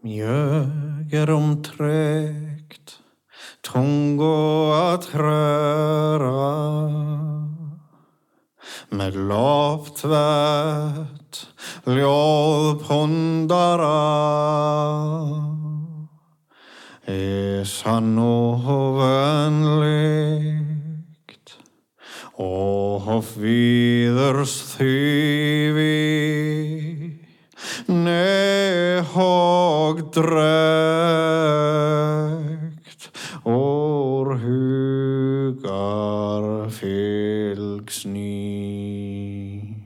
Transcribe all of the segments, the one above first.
Mjög tregt, tungu að hræra, með loftvett, ljóðpundara, sann og venlegt, og víðurs þýfi, og dregt úr hugar fylgsný.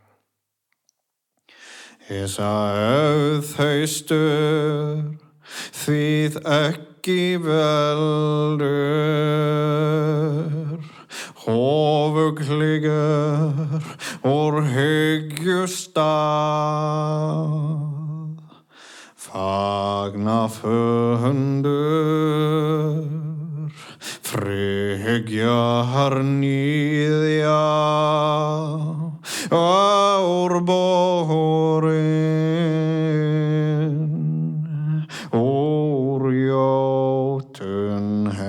Auðhaustur þvíð ekki veldur, hofugligur úr hyggjustað. Fagna fundur, frigjar nýðja, árborin, úr jótun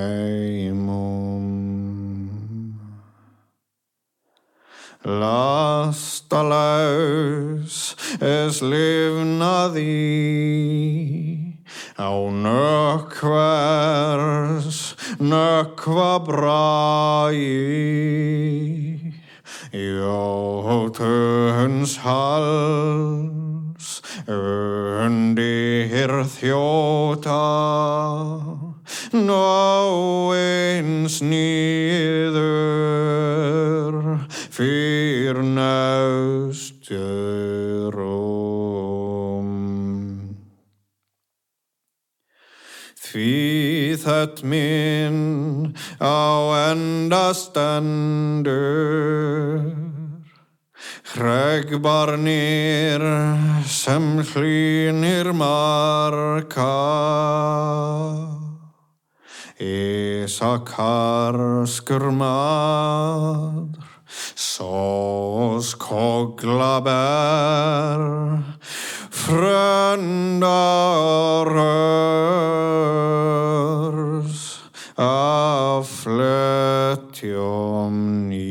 heimum. Lastalaus lifnaði, á nökkva bragi, jótuns hals, undir þjóta, eins niður, fyrrnausturum. Því þetta minn á enda stendur, hregbarnir sem hlýnir marka, Ísakarskur maður, sós koglaber, fröndarörs, af fletjum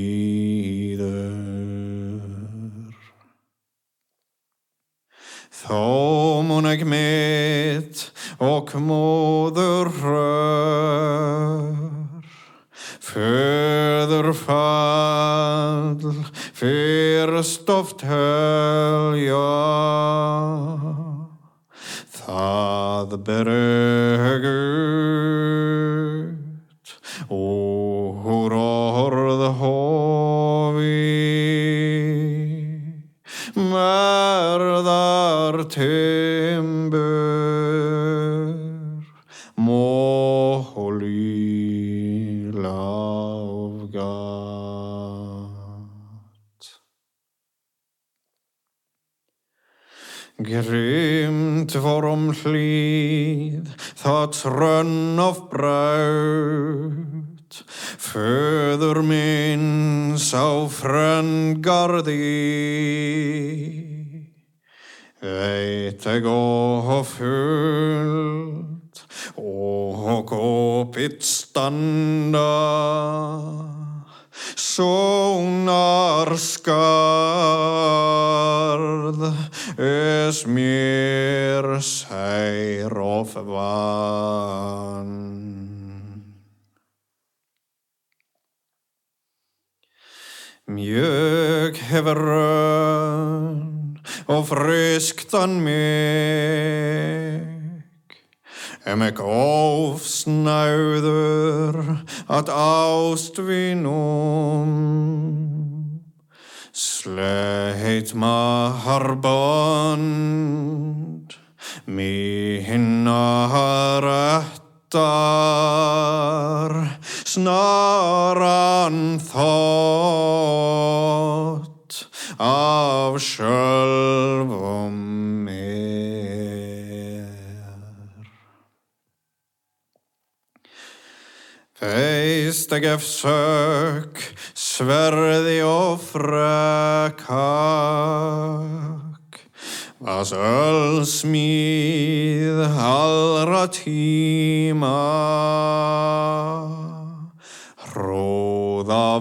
nýður. Þó mun eg mitt og móður rör, föðurfall fyrst oft helja, það bergut úr orðhofi, merðar timbur, móli láfgat. Grimmt vorum hlýð, það trönn of braut, föður minn sá fröngarði, veit eg og fullt, og opið standa, sónarskarð, mér sær of vann. Mjög hefur rönn og frisktan mig, eg ofsnauður at ástvinum, sleit maharbond, minna rættar, snaran þótt af sjálfum mér. Veist eg ef sök, sverði og frekak, Vas ölsmíð allra tíma, hróða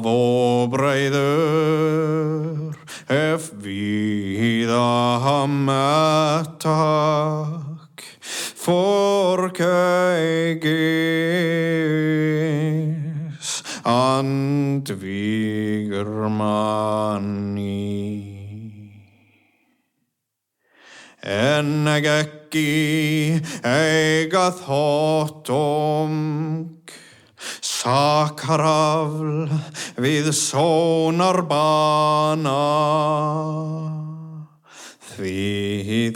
vóbreiður ef víða mettak, forgægis andvígur manni. En ekki eiga þóttung, sakarafl við sónarbana, því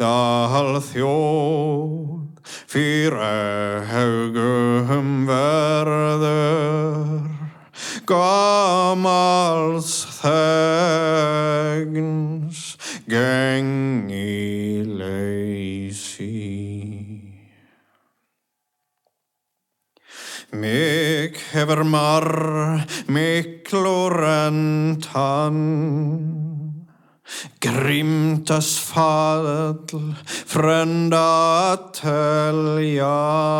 alþjóð fyrir haugum verður, gamals þegns gengileysi. Mig hefur marr miklu rentan, grimtas fall frenda telja,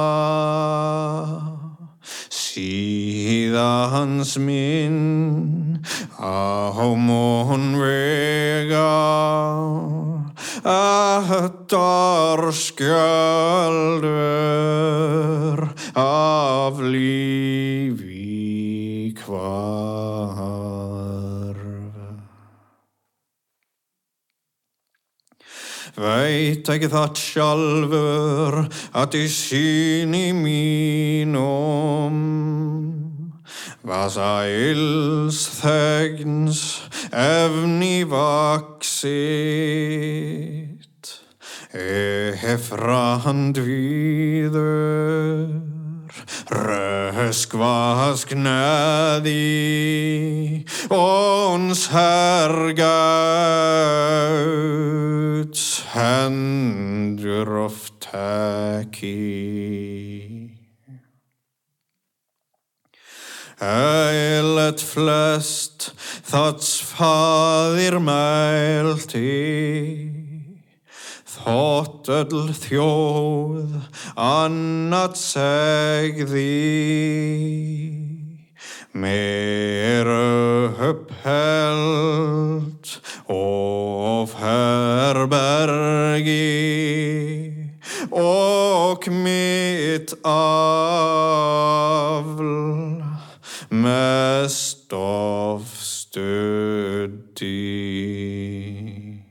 síðans minn á mun vega, ættar skjöldur af lífi hvarf. Veit ekki það sjálfur að í síni mínum vasa ills þegns efni vaksit, efrand víður röskvask neði ons hergauts hendur oft teki. Eilet flest þats faðir mælti, þótt öll þjóð annað segði, mér uppheld of herbergi og mitt afl mest of studi.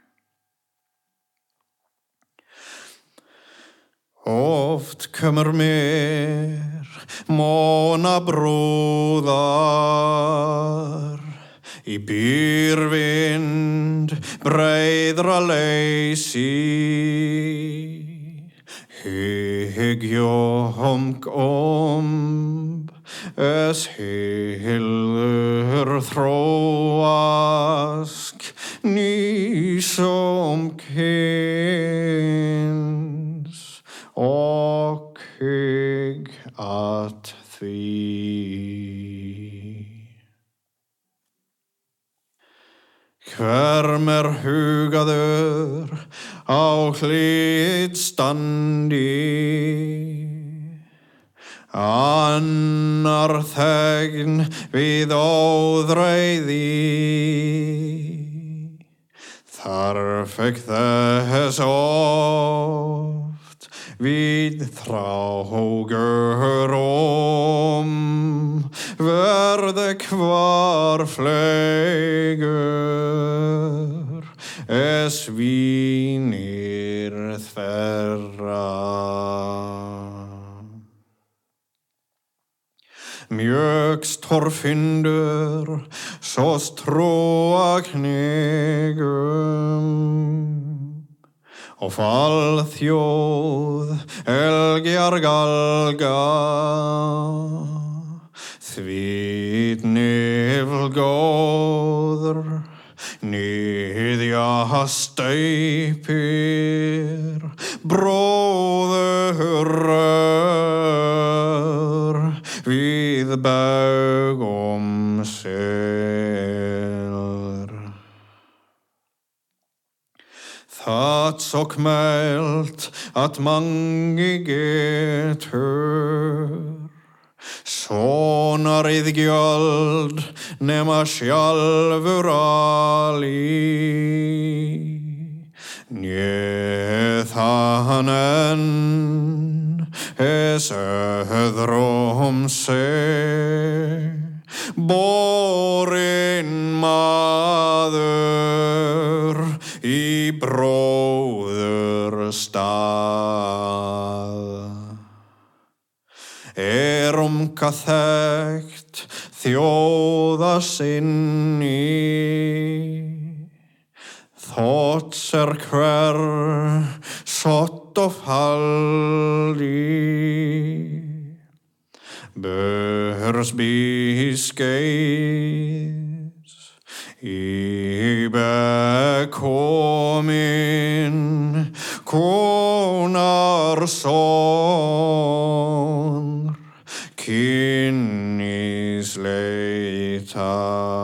Oft kemur mér mónabrúðar í byrvind breiðra leysi, hyggjomg es hildur þróask nýsom kyns og hygg at því. Hver mer hugaður á hlið standi, annar þegn við óðræði, þar fekk þess oft við þrágur verði hvar flegur es vínir þverra. Mjög stórfyndur svo stróa knegum og fallþjóð elgjar galga, því nifl góður niðja steypir bróður við baugum sel. Það och mält att mangiget hör. Sonarið gjöld nema sjálfur ali. Njöðan enn söðrum sig, borinn maður í bróður stað. Þekkt þjóða sinni, þótt hver sott og falli, börs biskeis í bekomin konar son kynnis leita.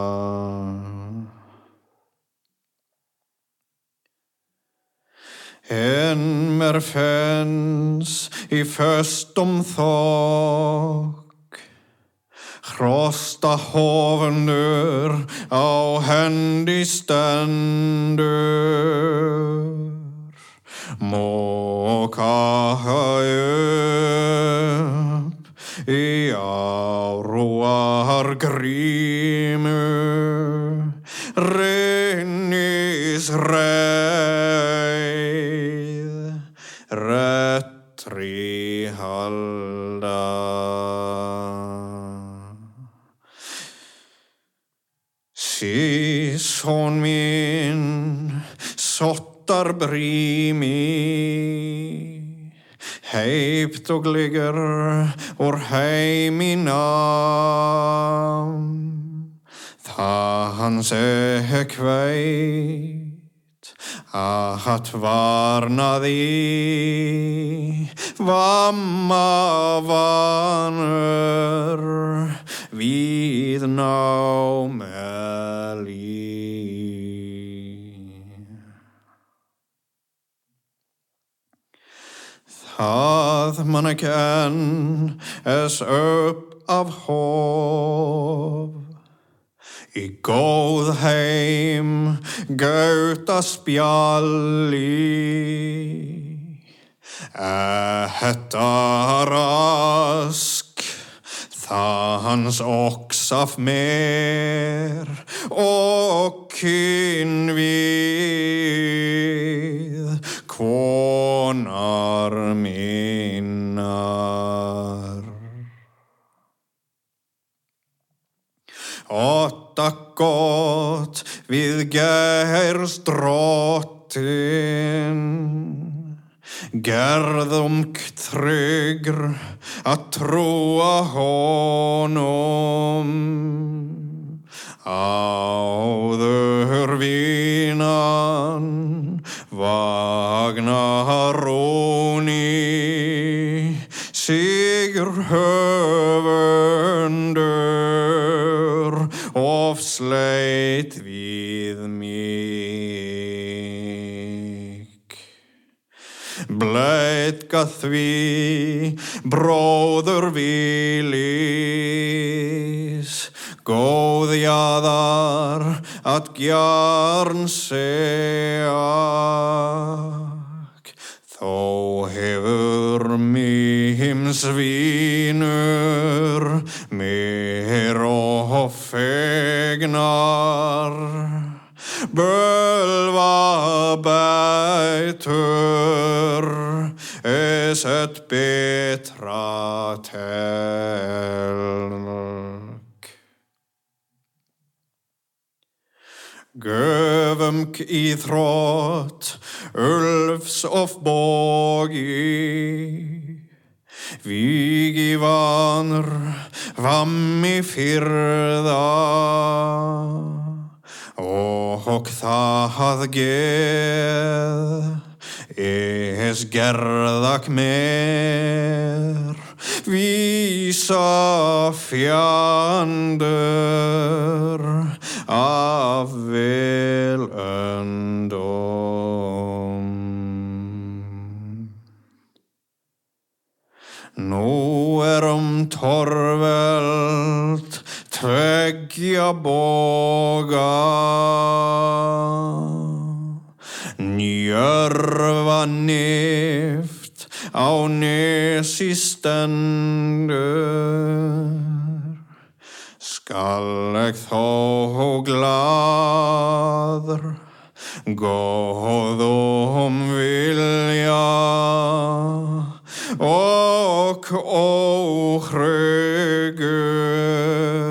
En mér fens í föstum þokk, hrosta hofnur á hendi stendur, moka upp í áruar grímu, rennis reið, rettri halda. Síson mín sottar brími, heipt og ligger úr heimi nam. Þaðan kveit að varnaði vamma vanur við námeli. Það man ekki enn upp af hof, í góð heim gauta spjalli. Þetta rask þans ox af mér og kynvið konar mínar. Otta gott við gers drottin, gerðum tryggur að trúa honum. Áður vínan vagnarúni, sigur höfundur ofsleit við mig. Bleitka því bróður vilis, góðjaðar að gjarn seak. Þó hefur mimsvínur mér og fegnar, bölva bætur et betra telk. Göfum í þrótt ulfs of bogi, vígi vanur vammi fyrða, og það geð gerðak mér vísa fjandur af vel öndum. Nú torvelt tveggja boga, njörva nift á nesi stendur. Skal eg þó glaður góðum vilja og óhryggur